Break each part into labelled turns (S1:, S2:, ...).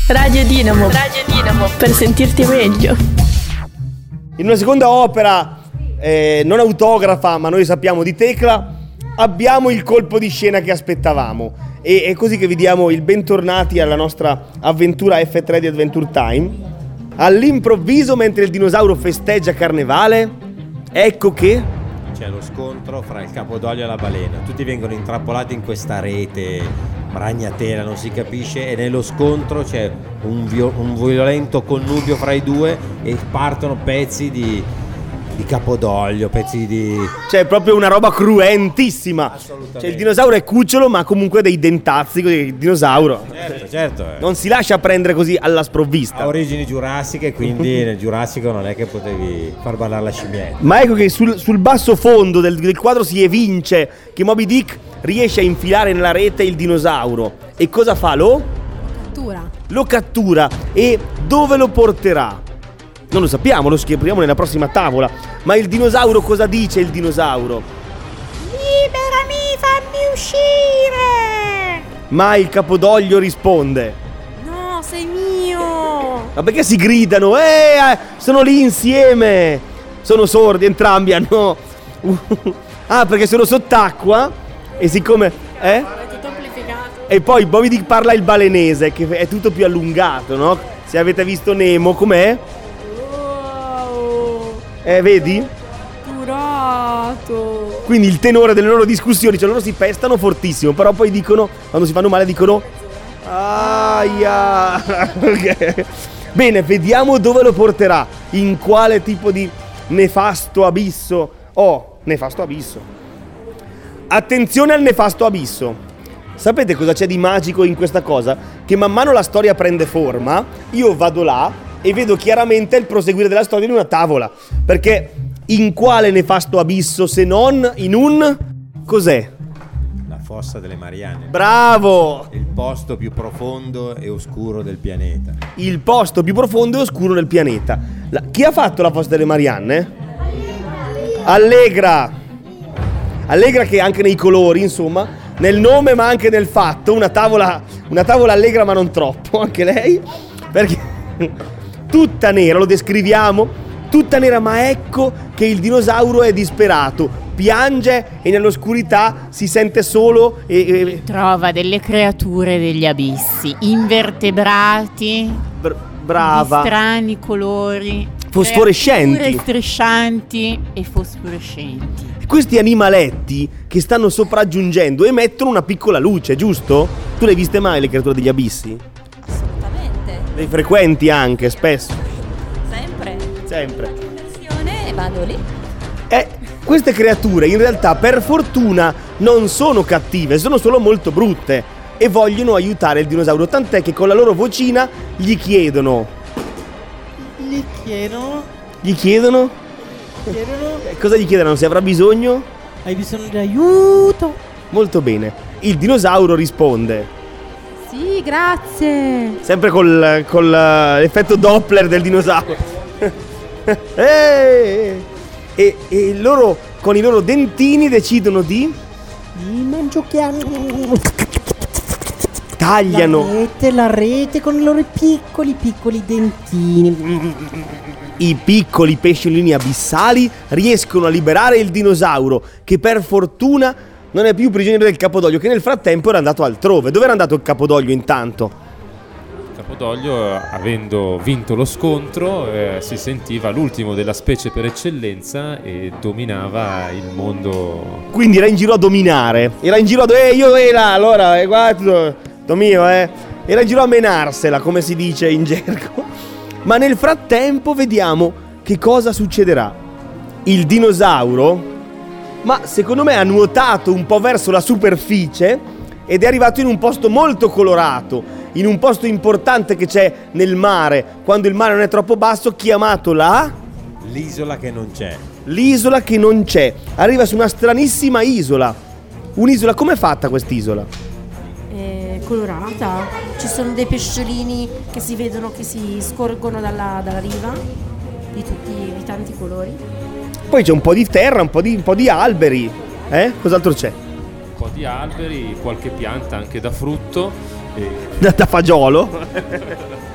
S1: Radio Dinamo. Radio Dinamo. Per sentirti meglio.
S2: In una seconda opera, non autografa, ma noi sappiamo di Tecla, abbiamo il colpo di scena che aspettavamo. E è così che vi diamo il bentornati alla nostra avventura F3 di Adventure Time. All'improvviso, mentre il dinosauro festeggia carnevale, ecco che
S3: c'è lo scontro fra il capodoglio e la balena. Tutti vengono intrappolati in questa rete ragnatela, non si capisce, e nello scontro c'è un violento connubio fra i due e partono pezzi di capodoglio, pezzi di...
S2: C'è proprio una roba cruentissima.
S3: Assolutamente.
S2: Cioè il dinosauro è cucciolo, ma comunque dei dentazzi così, il dinosauro.
S3: Certo.
S2: Non si lascia prendere così alla sprovvista.
S3: Ha origini giurassiche, quindi nel Giurassico non è che potevi far ballare la scimmietta.
S2: Ma ecco che sul basso fondo del quadro si evince che Moby Dick riesce a infilare nella rete il dinosauro. E cosa fa? Lo cattura. E dove lo porterà? Non lo sappiamo, lo scopriamo nella prossima tavola. Ma il dinosauro cosa dice il dinosauro?
S4: Liberami, fammi uscire!
S2: Ma il capodoglio risponde:
S4: No, sei mio!
S2: ma perché si gridano? Sono lì insieme! Sono sordi entrambi, hanno... ah, perché sono sott'acqua e siccome...
S4: È tutto amplificato.
S2: E poi Moby Dick parla il balenese, che è tutto più allungato, no? Se avete visto Nemo, com'è? Vedi?
S4: Curato.
S2: Quindi il tenore delle loro discussioni, cioè loro si pestano fortissimo, però poi dicono, quando si fanno male dicono aia. Bene, vediamo dove lo porterà, in quale tipo di nefasto abisso. Nefasto abisso. Attenzione al nefasto abisso. Sapete cosa c'è di magico in questa cosa? Che man mano la storia prende forma, io vado là e vedo chiaramente il proseguire della storia in una tavola. Perché in quale nefasto abisso se non in un... cos'è?
S3: La fossa delle Marianne.
S2: Bravo!
S3: Il posto più profondo e oscuro del pianeta.
S2: Il posto più profondo e oscuro del pianeta. Chi ha fatto la fossa delle Marianne? Allegra che anche nei colori, insomma, nel nome ma anche nel fatto, una tavola allegra ma non troppo, anche lei, perché tutta nera, lo descriviamo, tutta nera, ma ecco che il dinosauro è disperato, piange e nell'oscurità si sente solo e
S5: trova delle creature degli abissi, invertebrati,
S2: brava,
S5: di strani colori,
S2: fosforescenti,
S5: striscianti e fosforescenti.
S2: Questi animaletti che stanno sopraggiungendo emettono una piccola luce, giusto? Tu le hai viste mai le creature degli abissi?
S4: Assolutamente.
S2: Le frequenti anche, spesso?
S4: Sempre. E vado lì.
S2: Queste creature in realtà per fortuna non sono cattive, sono solo molto brutte e vogliono aiutare il dinosauro, tant'è che con la loro vocina gli chiedono. Cosa gli chiedono? Se avrà bisogno?
S6: Hai bisogno di aiuto?
S2: Molto bene. Il dinosauro risponde.
S4: Sì, grazie.
S2: Sempre con l'effetto Doppler del dinosauro. E loro con i loro dentini decidono di tagliano
S6: la rete con i loro piccoli dentini.
S2: I piccoli pesciolini abissali riescono a liberare il dinosauro, che per fortuna non è più prigioniero del capodoglio, che nel frattempo era andato altrove. Dove era andato il capodoglio intanto?
S7: Il capodoglio, avendo vinto lo scontro, si sentiva l'ultimo della specie per eccellenza e dominava il mondo.
S2: Quindi era in giro a dominare. Era in giro allora, guarda, tutto mio, Era in giro a menarsela, come si dice in gergo. Ma nel frattempo vediamo che cosa succederà. Il dinosauro, ma secondo me ha nuotato un po' verso la superficie ed è arrivato in un posto molto colorato, in un posto importante che c'è nel mare, quando il mare non è troppo basso, chiamato
S3: l'isola che non c'è.
S2: L'isola che non c'è. Arriva su una stranissima isola. Un'isola, com'è fatta quest'isola?
S4: Colorata. Ci sono dei pesciolini che si vedono, che si scorgono dalla riva, di tanti colori.
S2: Poi c'è un po' di terra, un po' di alberi. Cos'altro c'è?
S7: Un po' di alberi, qualche pianta anche da frutto.
S2: Da fagiolo.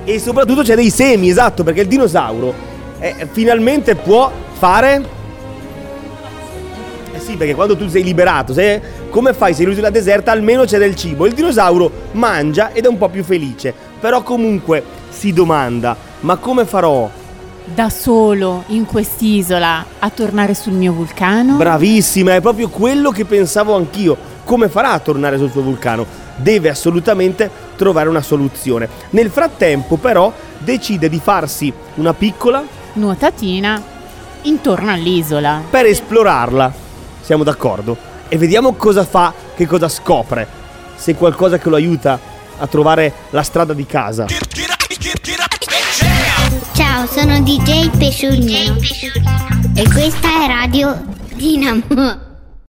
S2: E soprattutto c'è dei semi, esatto, perché il dinosauro finalmente può fare... sì, perché quando tu sei liberato, come fai? Sei in un'isola deserta, almeno c'è del cibo. Il dinosauro mangia ed è un po' più felice. Però comunque si domanda, ma come farò?
S5: Da solo in quest'isola a tornare sul mio vulcano?
S2: Bravissima, è proprio quello che pensavo anch'io. Come farà a tornare sul suo vulcano? Deve assolutamente trovare una soluzione. Nel frattempo però decide di farsi una piccola
S5: nuotatina intorno all'isola
S2: per esplorarla. Siamo d'accordo? E vediamo cosa fa, che cosa scopre. Se qualcosa che lo aiuta a trovare la strada di casa.
S8: Ciao, sono DJ Pesciolino e questa è Radio Dinamo.